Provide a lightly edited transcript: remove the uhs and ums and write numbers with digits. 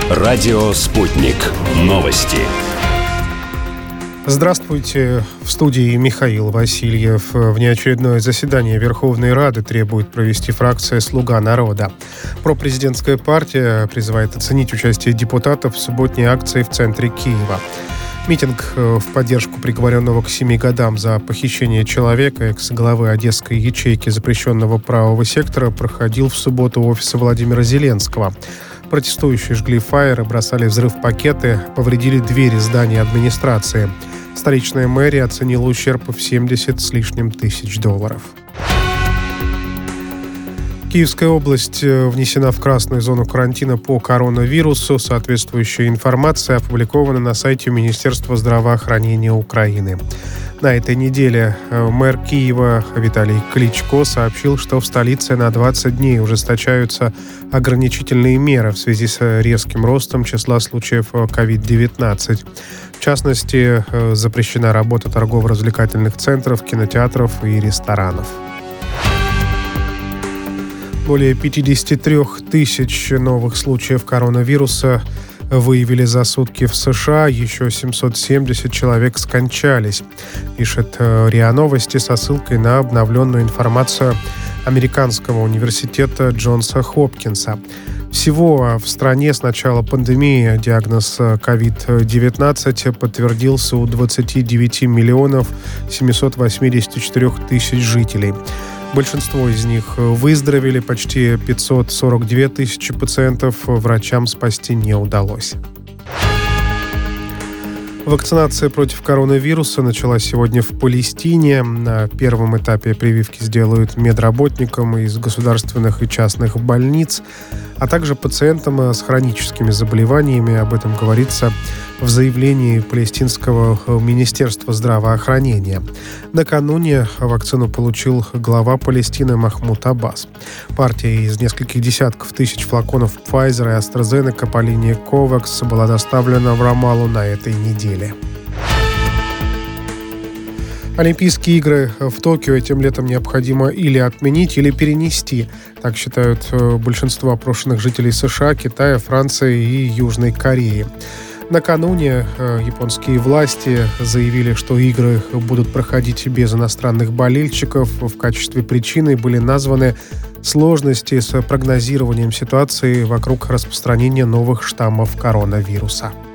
Радио «Спутник». Новости. Здравствуйте. В студии Михаил Васильев. Внеочередное заседание Верховной Рады требует провести фракция «Слуга народа». Пропрезидентская партия призывает оценить участие депутатов в субботней акции в центре Киева. Митинг в поддержку приговоренного к 7 годам за похищение человека экс-главы Одесской ячейки запрещенного правого сектора проходил в субботу у офиса Владимира Зеленского. Протестующие жгли фаеры, бросали взрыв-пакеты, повредили двери здания администрации. Столичная мэрия оценила ущерб в 70 с лишним тысяч долларов. Киевская область внесена в красную зону карантина по коронавирусу. Соответствующая информация опубликована на сайте Министерства здравоохранения Украины. На этой неделе мэр Киева Виталий Кличко сообщил, что в столице на 20 дней ужесточаются ограничительные меры в связи с резким ростом числа случаев COVID-19. В частности, запрещена работа торгово-развлекательных центров, кинотеатров и ресторанов. Более 53 тысяч новых случаев коронавируса выявили за сутки в США. Еще 770 человек скончались, пишет РИА Новости со ссылкой на обновленную информацию Американского университета Джонса Хопкинса. Всего в стране с начала пандемии диагноз COVID-19 подтвердился у 29 миллионов 784 тысяч жителей. Большинство из них выздоровели, почти 542 тысячи пациентов врачам спасти не удалось. Вакцинация против коронавируса началась сегодня в Палестине. На первом этапе прививки сделают медработникам из государственных и частных больниц, а также пациентам с хроническими заболеваниями. Об этом говорится в заявлении Палестинского министерства здравоохранения. Накануне вакцину получил глава Палестины Махмуд Аббас. Партия из нескольких десятков тысяч флаконов Pfizer и AstraZeneca по линии COVAX была доставлена в Рамаллу на этой неделе. Олимпийские игры в Токио этим летом необходимо или отменить, или перенести. Так считают большинство опрошенных жителей США, Китая, Франции и Южной Кореи. Накануне японские власти заявили, что игры будут проходить без иностранных болельщиков. В качестве причины были названы сложности с прогнозированием ситуации вокруг распространения новых штаммов коронавируса.